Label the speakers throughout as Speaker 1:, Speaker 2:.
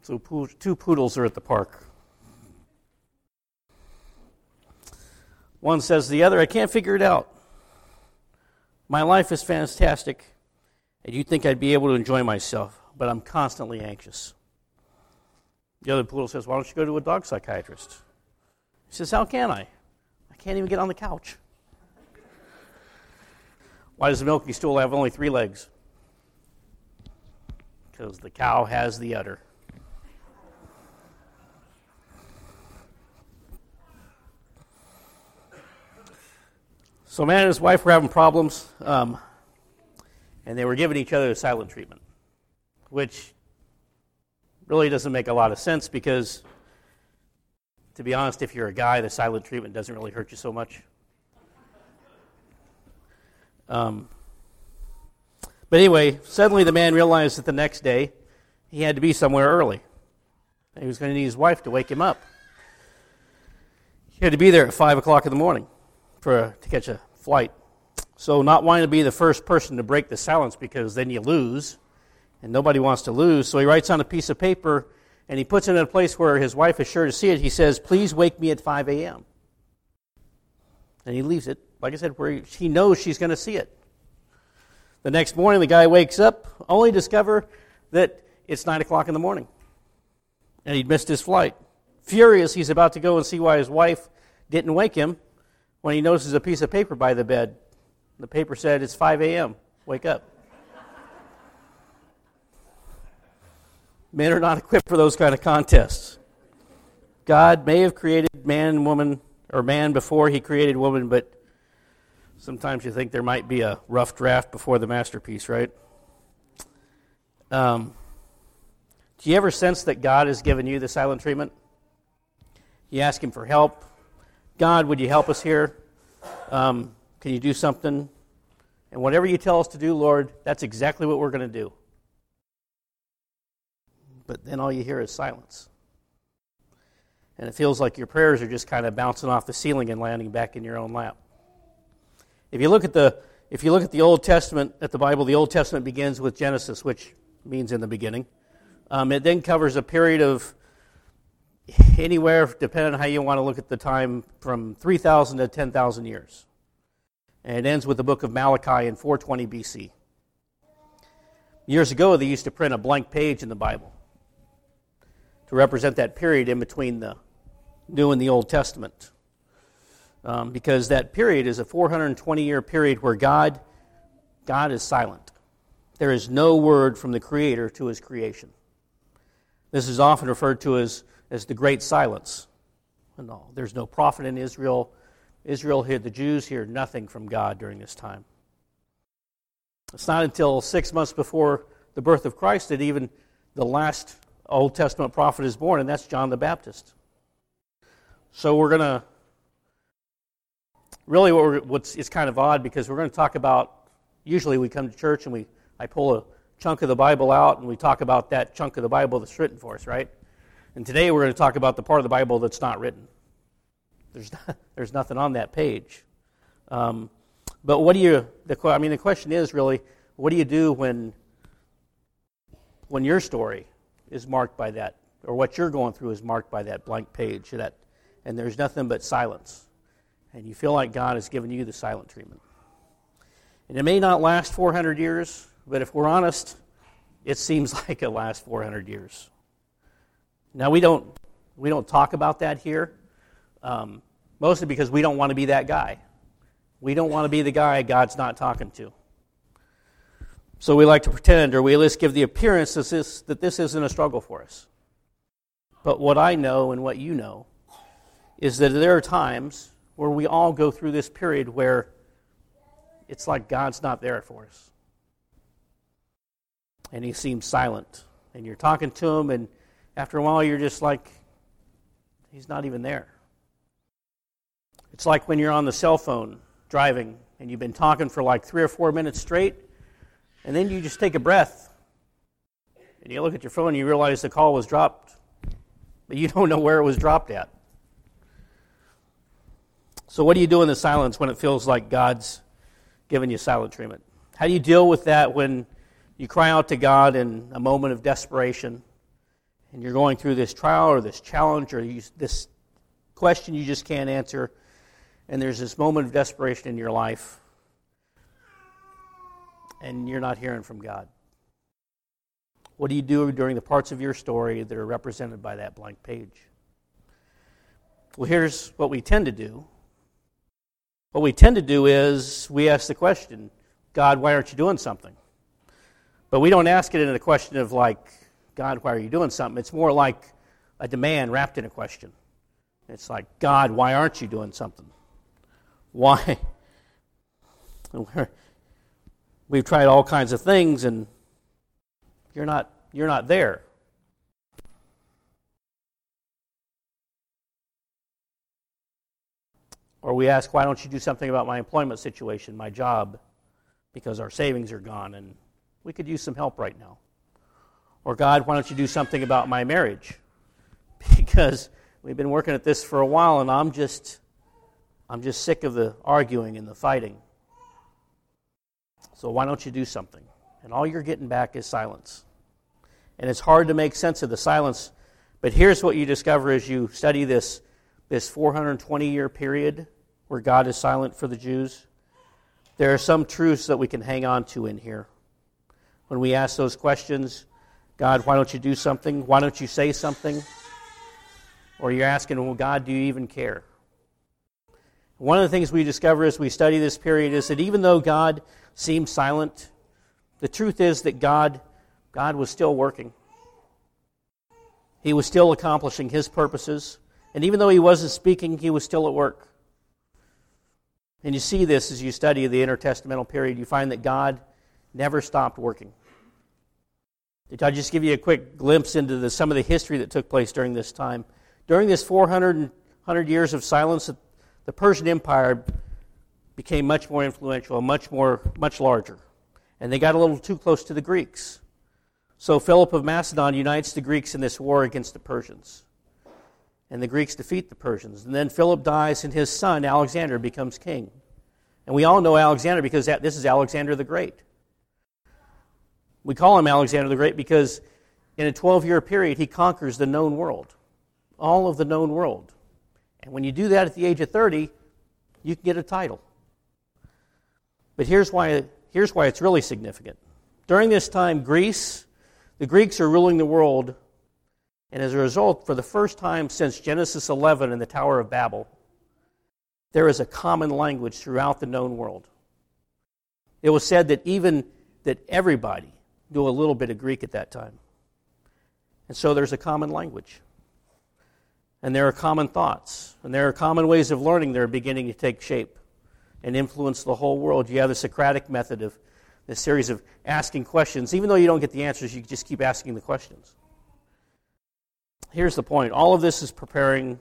Speaker 1: So two poodles are at the park. One says to the other, I can't figure it out. My life is fantastic, and you'd think I'd be able to enjoy myself, but I'm constantly anxious. The other poodle says, why don't you go to a dog psychiatrist? He says, how can I? I can't even get on the couch. Why does the milking stool have only 3 legs? Because the cow has the udder. So a man and his wife were having problems, and they were giving each other the silent treatment, which really doesn't make a lot of sense because, to be honest, if you're a guy, the silent treatment doesn't really hurt you so much. But anyway, suddenly the man realized that the next day he had to be somewhere early. He was going to need his wife to wake him up. He had to be there at 5 o'clock in the morning to catch a flight. So not wanting to be the first person to break the silence because then you lose, and nobody wants to lose, so he writes on a piece of paper and he puts it in a place where his wife is sure to see it. He says, please wake me at 5 a.m. And he leaves it, like I said, where he knows she's going to see it. The next morning, the guy wakes up, only to discover that it's 9 o'clock in the morning. And he'd missed his flight. Furious, he's about to go and see why his wife didn't wake him when he notices a piece of paper by the bed. The paper said, it's 5 a.m., wake up. Men are not equipped for those kind of contests. God may have created man and woman, or man before he created woman, but sometimes you think there might be a rough draft before the masterpiece, right? Do you ever sense that God has given you the silent treatment? You ask him for help. God, would you help us here? Can you do something? And whatever you tell us to do, Lord, that's exactly what we're going to do. But then all you hear is silence. And it feels like your prayers are just kind of bouncing off the ceiling and landing back in your own lap. If you look at the Old Testament, at the Bible, the Old Testament begins with Genesis, which means in the beginning. It then covers a period of anywhere, depending on how you want to look at the time, from 3,000 to 10,000 years. And it ends with the book of Malachi in 420 BC. Years ago, they used to print a blank page in the Bible to represent that period in between the New and the Old Testament. Because that period is a 420-year period where God is silent. There is no word from the Creator to his creation. This is often referred to as the Great Silence. And all. There's no prophet in Israel. The Jews hear nothing from God during this time. It's not until 6 months before the birth of Christ that even the last Old Testament prophet is born, and that's John the Baptist. So we're going to, really it's kind of odd because we're going to talk about, usually we come to church and I pull a chunk of the Bible out and we talk about that chunk of the Bible that's written for us, right? And today we're going to talk about the part of the Bible that's not written. There's nothing on that page. But the question is really, what do you do when your story is marked by that, or what you're going through is marked by that blank page, and there's nothing but silence, and you feel like God has given you the silent treatment? And it may not last 400 years, but if we're honest, it seems like it lasts 400 years. Now, we don't talk about that here, mostly because we don't want to be that guy. We don't want to be the guy God's not talking to. So we like to pretend, or we at least give the appearance that this isn't a struggle for us. But what I know and what you know is that there are times where we all go through this period where it's like God's not there for us. And he seems silent. And you're talking to him, and after a while you're just like, he's not even there. It's like when you're on the cell phone driving, and you've been talking for like 3 or 4 minutes straight, and then you just take a breath, and you look at your phone and you realize the call was dropped, but you don't know where it was dropped at. So what do you do in the silence when it feels like God's giving you silent treatment? How do you deal with that when you cry out to God in a moment of desperation, and you're going through this trial or this challenge or this question you just can't answer, and there's this moment of desperation in your life, and you're not hearing from God. What do you do during the parts of your story that are represented by that blank page? Well, here's what we tend to do. What we tend to do is we ask the question, God, why aren't you doing something? But we don't ask it in a question of like, God, why are you doing something? It's more like a demand wrapped in a question. It's like, God, why aren't you doing something? Why? We've tried all kinds of things, and you're not there. Or we ask, why don't you do something about my employment situation, my job, because our savings are gone, and we could use some help right now. Or God, why don't you do something about my marriage? Because we've been working at this for a while, and I'm just sick of the arguing and the fighting. So why don't you do something? And all you're getting back is silence. And it's hard to make sense of the silence, but here's what you discover as you study this 420-year period where God is silent for the Jews. There are some truths that we can hang on to in here. When we ask those questions, God, why don't you do something? Why don't you say something? Or you're asking, well, God, do you even care? One of the things we discover as we study this period is that even though God seemed silent, the truth is that God was still working. He was still accomplishing His purposes. And even though He wasn't speaking, He was still at work. And you see this as you study the intertestamental period. You find that God never stopped working. I'll just give you a quick glimpse into some of the history that took place during this time. During this 400 years of silence, the Persian Empire became much more influential, much larger. And they got a little too close to the Greeks. So Philip of Macedon unites the Greeks in this war against the Persians. And the Greeks defeat the Persians. And then Philip dies, and his son, Alexander, becomes king. And we all know Alexander because this is Alexander the Great. We call him Alexander the Great because in a 12-year period, he conquers the known world. All of the known world. And when you do that at the age of 30, you can get a title. But here's why it's really significant. During this time, the Greeks are ruling the world, and as a result, for the first time since Genesis 11 and the Tower of Babel, there is a common language throughout the known world. It was said that everybody knew a little bit of Greek at that time. And so there's a common language. And there are common thoughts. And there are common ways of learning that are beginning to take shape and influence the whole world. You have the Socratic method of this series of asking questions. Even though you don't get the answers, you just keep asking the questions. Here's the point. All of this is preparing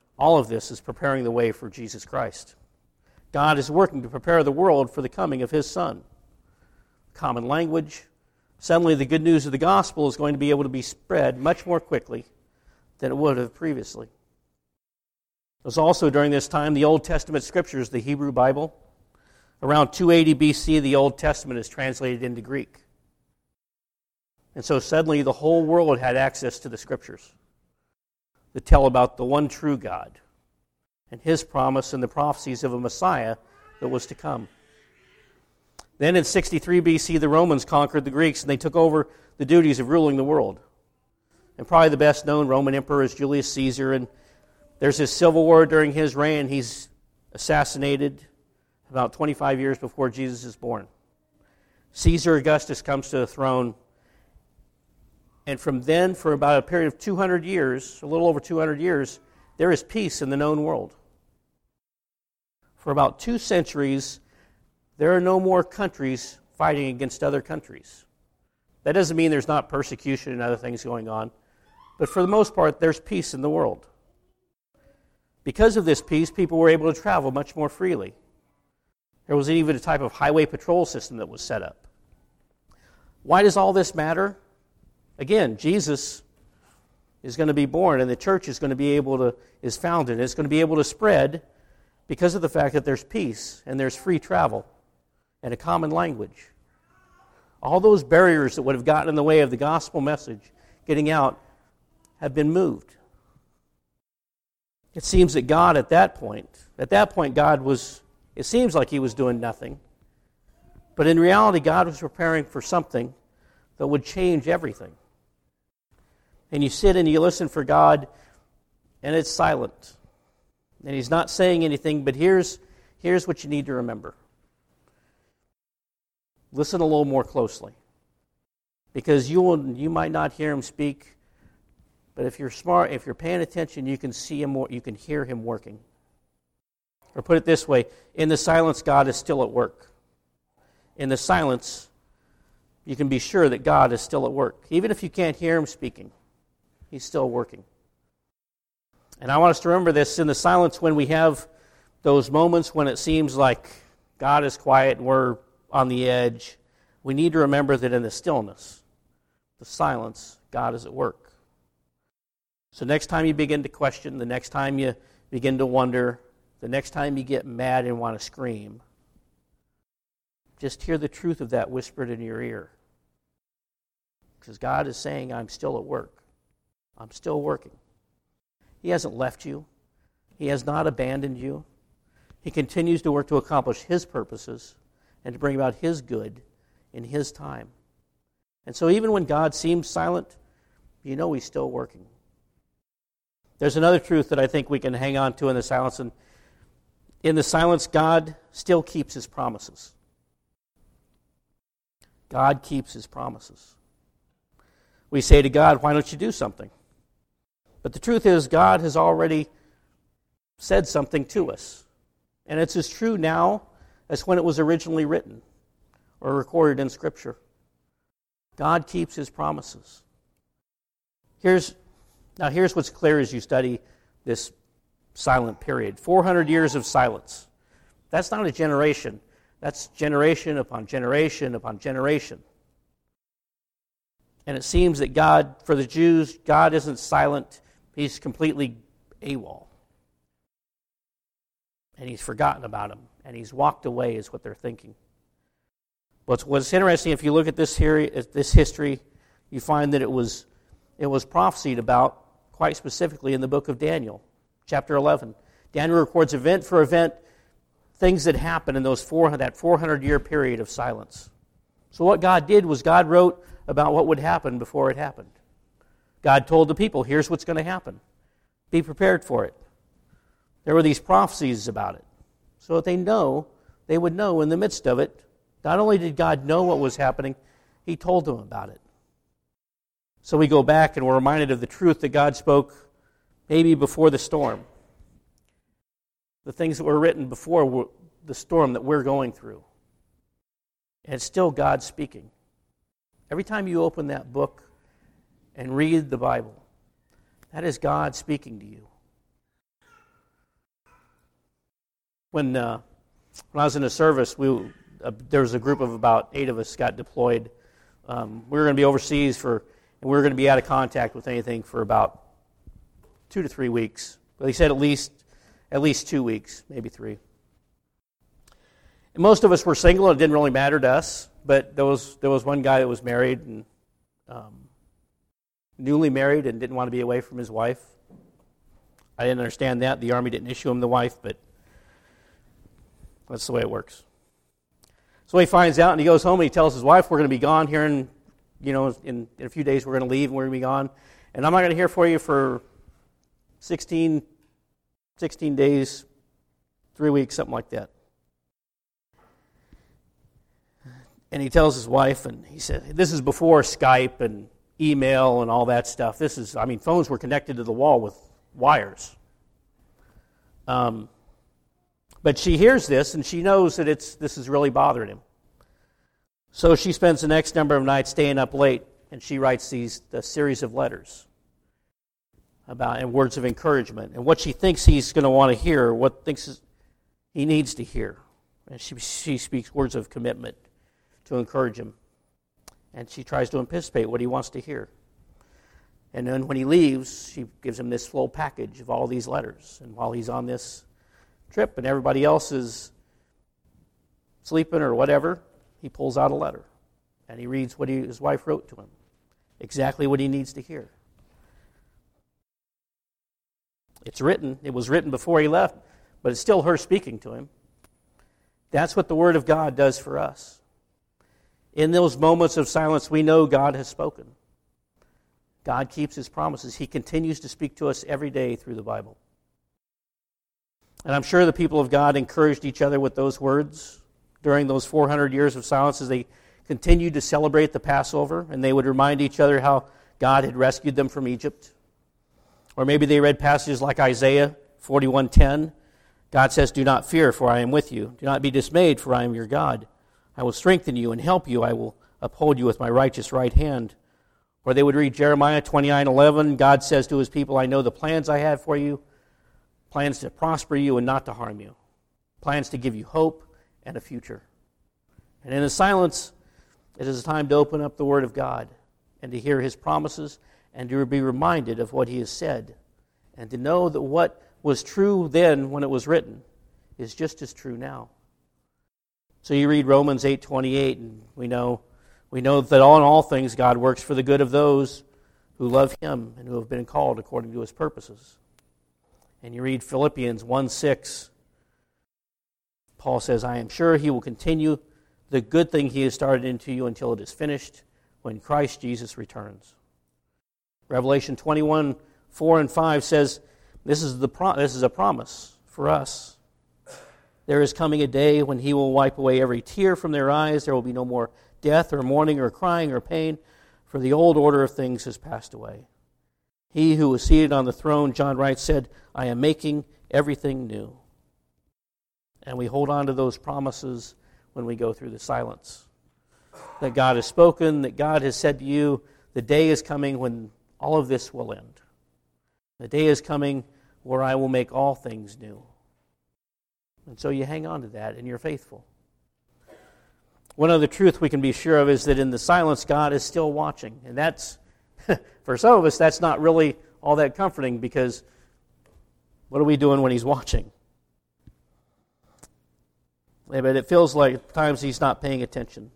Speaker 1: the way for Jesus Christ. God is working to prepare the world for the coming of His Son. Common language. Suddenly the good news of the gospel is going to be able to be spread much more quickly than it would have previously. It was also during this time the Old Testament scriptures, the Hebrew Bible. Around 280 BC, the Old Testament is translated into Greek. And so suddenly the whole world had access to the scriptures that tell about the one true God and His promise and the prophecies of a Messiah that was to come. Then in 63 BC, the Romans conquered the Greeks and they took over the duties of ruling the world. And probably the best known Roman emperor is Julius Caesar, and there's this civil war during his reign. He's assassinated about 25 years before Jesus is born. Caesar Augustus comes to the throne, and from then, for about a period of 200 years, a little over 200 years, there is peace in the known world. For about 2 centuries, there are no more countries fighting against other countries. That doesn't mean there's not persecution and other things going on, but for the most part, there's peace in the world. Because of this peace, people were able to travel much more freely. There was even a type of highway patrol system that was set up. Why does all this matter? Again, Jesus is going to be born, and the church is founded, and it's going to be able to spread because of the fact that there's peace, and there's free travel, and a common language. All those barriers that would have gotten in the way of the gospel message getting out have been moved. It seems that God at that point, it seems like he was doing nothing. But in reality, God was preparing for something that would change everything. And you sit and you listen for God, and it's silent. And he's not saying anything, but here's what you need to remember. Listen a little more closely. Because you might not hear him speak, but if you're smart, if you're paying attention, you can see him more, you can hear him working. Or put it this way, in the silence, God is still at work. In the silence, you can be sure that God is still at work. Even if you can't hear him speaking, he's still working. And I want us to remember this in the silence when we have those moments when it seems like God is quiet and we're on the edge. We need to remember that in the stillness, the silence, God is at work. So next time you begin to question, the next time you begin to wonder, the next time you get mad and want to scream, just hear the truth of that whispered in your ear. Because God is saying, I'm still at work. I'm still working. He hasn't left you. He has not abandoned you. He continues to work to accomplish his purposes and to bring about his good in his time. And so even when God seems silent, you know he's still working. There's another truth that I think we can hang on to in the silence. And in the silence, God still keeps his promises. God keeps his promises. We say to God, why don't you do something? But the truth is, God has already said something to us. And it's as true now as when it was originally written or recorded in Scripture. God keeps his promises. Here's what's clear as you study this silent period. 400 years of silence. That's not a generation. That's generation upon generation upon generation. And it seems that God, for the Jews, God isn't silent. He's completely AWOL. And he's forgotten about him. And he's walked away is what they're thinking. What's interesting, if you look at this history, you find that it was prophesied about quite specifically in the book of Daniel, chapter 11. Daniel records event for event things that happened in that 400-year period of silence. So what God did was God wrote about what would happen before it happened. God told the people, here's what's going to happen. Be prepared for it. There were these prophecies about it. So that they would know in the midst of it, not only did God know what was happening, he told them about it. So we go back and we're reminded of the truth that God spoke maybe before the storm. The things that were written before the storm that we're going through. And it's still God speaking. Every time you open that book and read the Bible, that is God speaking to you. When I was in a service, there was a group of about 8 of us got deployed. We were going to be overseas and we were going to be out of contact with anything for about 2 to 3 weeks. But he said at least 2 weeks, maybe 3. And most of us were single, and it didn't really matter to us. But there was one guy that was married and newly married and didn't want to be away from his wife. I didn't understand that. The Army didn't issue him the wife, but that's the way it works. So he finds out and he goes home and he tells his wife, we're going to be gone here in a few days. We're going to leave and we're going to be gone. And I'm not going to hear for you for 16 days, 3 weeks, something like that. And he tells his wife, and he said, this is before Skype and email and all that stuff. Phones were connected to the wall with wires. But she hears this, and she knows that this is really bothering him. So she spends the next number of nights staying up late, and she writes a series of letters and words of encouragement, and what she thinks he's going to want to hear, what thinks he needs to hear. And she speaks words of commitment to encourage him. And she tries to anticipate what he wants to hear. And then when he leaves, she gives him this full package of all these letters. And while he's on this trip and everybody else is sleeping or whatever, he pulls out a letter. And he reads what his wife wrote to him. Exactly what he needs to hear. It's written. It was written before he left, but it's still her speaking to him. That's what the Word of God does for us. In those moments of silence, we know God has spoken. God keeps His promises. He continues to speak to us every day through the Bible. And I'm sure the people of God encouraged each other with those words during those 400 years of silence as they continued to celebrate the Passover, and they would remind each other how God had rescued them from Egypt. Or maybe they read passages like Isaiah 41:10. God says, "Do not fear, for I am with you. Do not be dismayed, for I am your God. I will strengthen you and help you. I will uphold you with my righteous right hand." Or they would read Jeremiah 29:11. God says to His people, "I know the plans I have for you, plans to prosper you and not to harm you, plans to give you hope and a future." And in the silence, it is a time to open up the Word of God and to hear His promises and to be reminded of what He has said and to know that what was true then when it was written is just as true now. So you read Romans 8:28, and we know that in all things God works for the good of those who love Him and who have been called according to His purposes. And you read Philippians 1:6. Paul says, "I am sure He will continue the good thing He has started into you until it is finished when Christ Jesus returns." Revelation 21:4 and 5 says, this is a promise for us. "There is coming a day when He will wipe away every tear from their eyes. There will be no more death or mourning or crying or pain, for the old order of things has passed away. He who was seated on the throne," John writes, said, "I am making everything new." And we hold on to those promises when we go through the silence. That God has spoken, that God has said to you, the day is coming when all of this will end. The day is coming where I will make all things new. And so you hang on to that and you're faithful. One other truth we can be sure of is that in the silence, God is still watching. And that's, for some of us, that's not really all that comforting, because what are we doing when He's watching? Yeah, but it feels like at times He's not paying attention.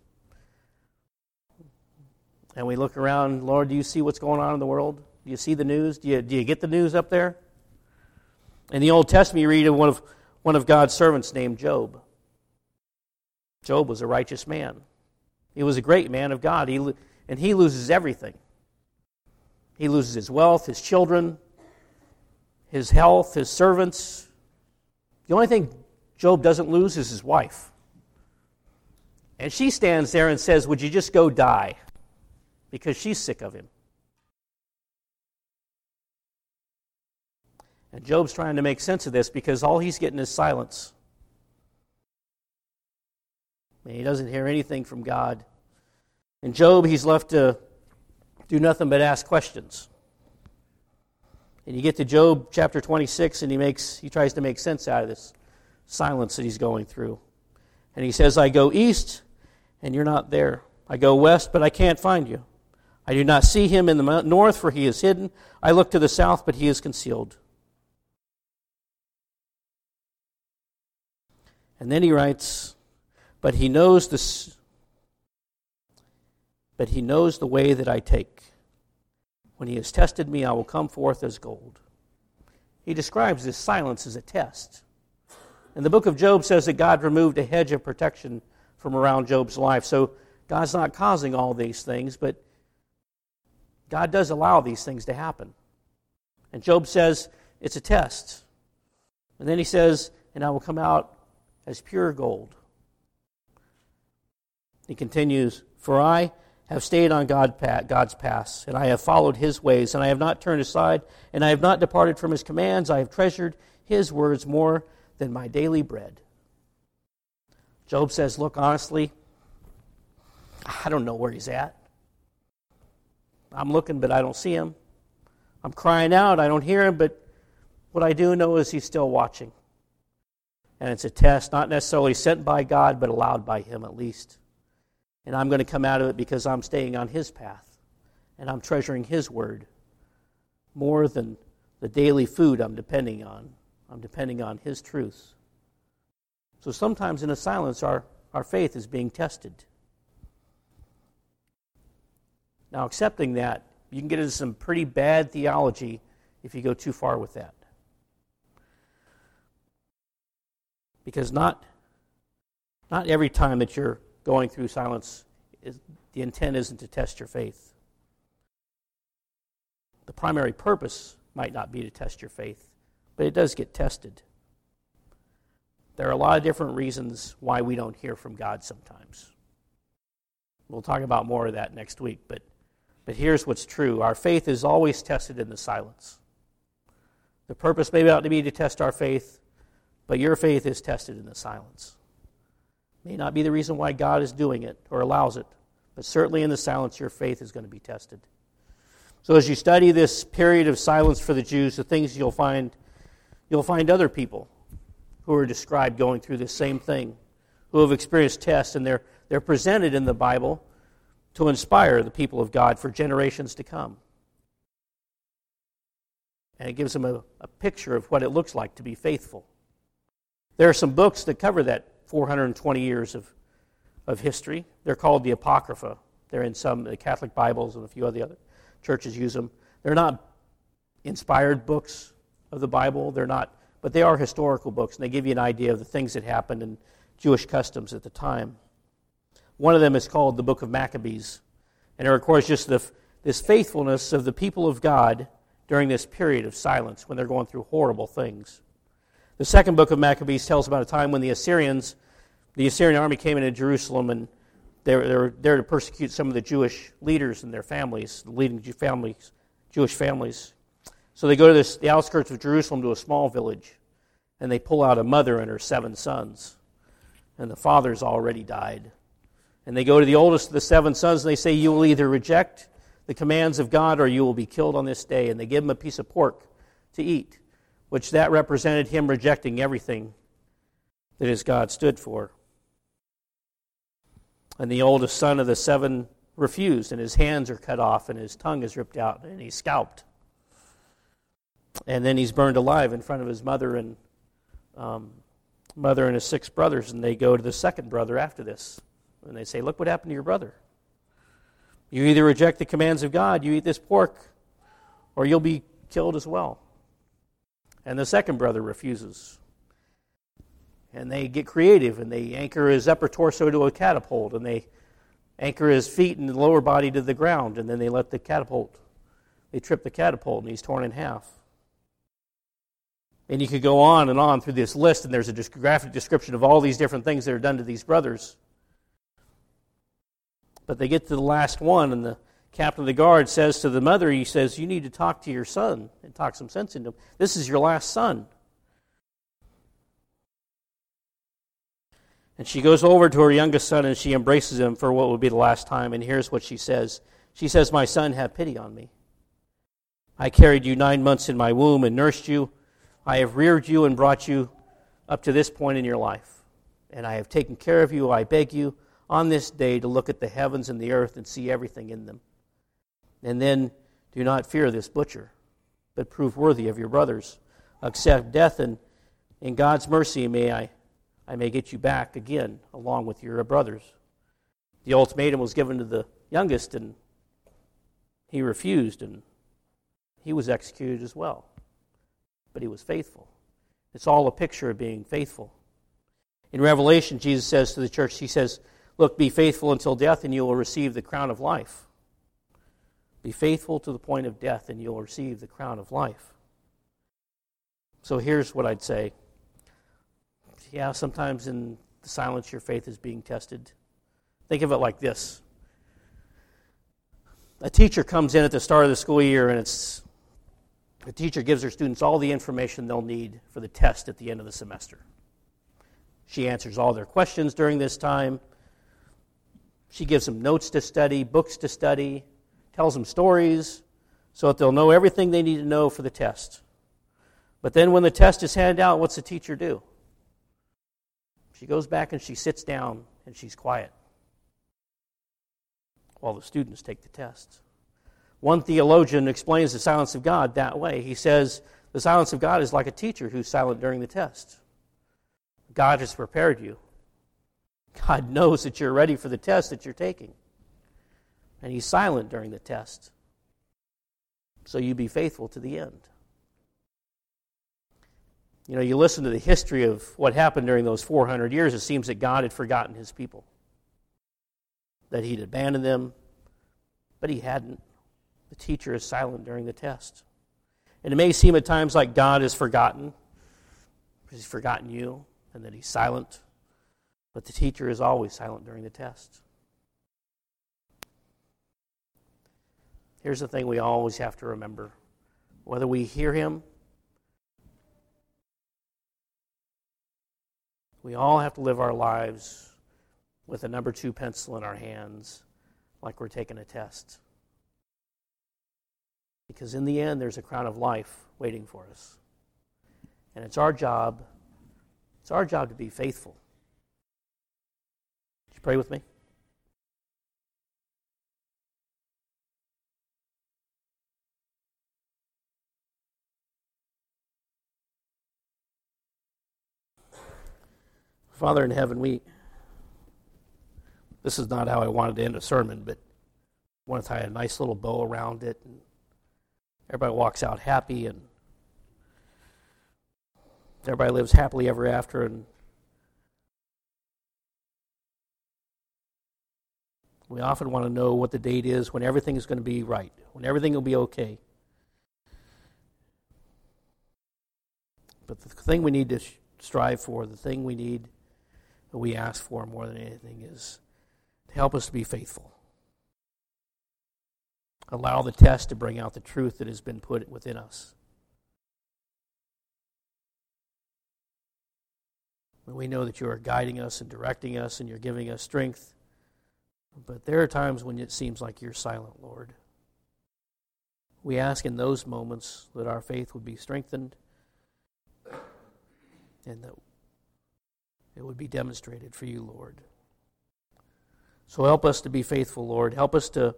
Speaker 1: And we look around, Lord, do you see what's going on in the world? Do you see the news? Do you get the news up there? In the Old Testament, you read of one of God's servants named Job. Job was a righteous man. He was a great man of God, and he loses everything. He loses his wealth, his children, his health, his servants. The only thing Job doesn't lose is his wife. And she stands there and says, "Would you just go die?" Because she's sick of him. And Job's trying to make sense of this because all he's getting is silence. And he doesn't hear anything from God. And Job, he's left to do nothing but ask questions. And you get to Job chapter 26, and he tries to make sense out of this silence that he's going through. And he says, "I go east, and you're not there. I go west, but I can't find you. I do not see Him in the north, for He is hidden. I look to the south, but He is concealed." And then he writes, But he knows the way that I take. When He has tested me, I will come forth as gold." He describes this silence as a test. And the book of Job says that God removed a hedge of protection from around Job's life. So God's not causing all these things, but God does allow these things to happen. And Job says it's a test. And then he says, "And I will come out as pure gold." He continues, "For I have stayed on God's paths, and I have followed His ways, and I have not turned aside, and I have not departed from His commands. I have treasured His words more than my daily bread." Job says, "Look, honestly, I don't know where He's at. I'm looking, but I don't see Him. I'm crying out, I don't hear Him, but what I do know is He's still watching. And it's a test, not necessarily sent by God, but allowed by Him at least. And I'm going to come out of it because I'm staying on His path, and I'm treasuring His word more than the daily food I'm depending on. I'm depending on His truth." So sometimes in the silence, our faith is being tested. Now, accepting that, you can get into some pretty bad theology if you go too far with that. Because not every time that you're going through silence, the intent isn't to test your faith. The primary purpose might not be to test your faith, but it does get tested. There are a lot of different reasons why we don't hear from God sometimes. We'll talk about more of that next week, but here's what's true. Our faith is always tested in the silence. The purpose may not be to test our faith, but your faith is tested in the silence. May not be the reason why God is doing it or allows it, but certainly in the silence your faith is going to be tested. So as you study this period of silence for the Jews, the things you'll find other people who are described going through the same thing, who have experienced tests, and they're presented in the Bible to inspire the people of God for generations to come. And it gives them a picture of what it looks like to be faithful. There are some books that cover that 420 years of history. They're called the Apocrypha. They're in some of the Catholic Bibles, and a few of the other churches use them. They're not inspired books of the Bible. They're not, but they are historical books, and they give you an idea of the things that happened in Jewish customs at the time. One of them is called the Book of Maccabees, and it records just this faithfulness of the people of God during this period of silence when they're going through horrible things. The second book of Maccabees tells about a time when the Assyrian army came into Jerusalem, and they were there to persecute some of the Jewish leaders and their families, the leading Jewish families. So they go to the outskirts of Jerusalem to a small village, and they pull out a mother and her 7 sons, and the father's already died. And they go to the oldest of the 7 sons, and they say, you will either reject the commands of God or you will be killed on this day. And they give him a piece of pork to eat, which that represented him rejecting everything that his God stood for. And the oldest son of the 7 refused, and his hands are cut off, and his tongue is ripped out, and he's scalped. And then he's burned alive in front of his mother and his 6 brothers, and they go to the second brother after this. And they say, look what happened to your brother. You either reject the commands of God, you eat this pork, or you'll be killed as well. And the second brother refuses. And they get creative, and they anchor his upper torso to a catapult, and they anchor his feet and the lower body to the ground, and then they let the catapult, they trip the catapult, and he's torn in half. And you could go on and on through this list, and there's a graphic description of all these different things that are done to these brothers. But they get to the last one, and the captain of the guard says to the mother, he says, you need to talk to your son and talk some sense into him. This is your last son. And she goes over to her youngest son, and she embraces him for what will be the last time. And here's what she says. She says, my son, have pity on me. I carried you 9 months in my womb and nursed you. I have reared you and brought you up to this point in your life. And I have taken care of you. I beg you on this day to look at the heavens and the earth and see everything in them. And then do not fear this butcher, but prove worthy of your brothers. Accept death, and in God's mercy I may get you back again along with your brothers. The ultimatum was given to the youngest, and he refused, and he was executed as well. But he was faithful. It's all a picture of being faithful. In Revelation, Jesus says to the church, he says, look, be faithful until death, and you will receive the crown of life. Be faithful to the point of death, and you'll receive the crown of life. So here's what I'd say. Yeah, sometimes in the silence your faith is being tested. Think of it like this. A teacher comes in at the start of the school year, and the teacher gives her students all the information they'll need for the test at the end of the semester. She answers all their questions during this time. She gives them notes to study, books to study, tells them stories so that they'll know everything they need to know for the test. But then when the test is handed out, what's the teacher do? She goes back and she sits down and she's quiet while the students take the test. One theologian explains the silence of God that way. He says the silence of God is like a teacher who's silent during the test. God has prepared you. God knows that you're ready for the test that you're taking. And he's silent during the test. So you be faithful to the end. You know, you listen to the history of what happened during those 400 years, it seems that God had forgotten his people, that he'd abandoned them, but he hadn't. The teacher is silent during the test. And it may seem at times like God is forgotten, he's forgotten you, and that he's silent, but the teacher is always silent during the test. Here's the thing we always have to remember. Whether we hear him, we all have to live our lives with a number 2 pencil in our hands like we're taking a test. Because in the end, there's a crown of life waiting for us. And it's our job to be faithful. Would you pray with me? Father in heaven, this is not how I wanted to end a sermon, but I want to tie a nice little bow around it, and everybody walks out happy, and everybody lives happily ever after, and we often want to know what the date is when everything is going to be right, when everything will be okay. But the thing we need to strive for, the thing we ask for more than anything is to help us to be faithful. Allow the test to bring out the truth that has been put within us. We know that you are guiding us and directing us and you're giving us strength. But there are times when it seems like you're silent, Lord. We ask in those moments that our faith would be strengthened and that it would be demonstrated for you, Lord. So help us to be faithful, Lord. Help us to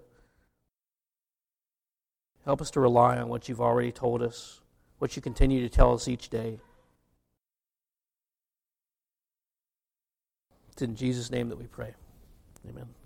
Speaker 1: rely on what you've already told us, what you continue to tell us each day. It's in Jesus' name that we pray. Amen.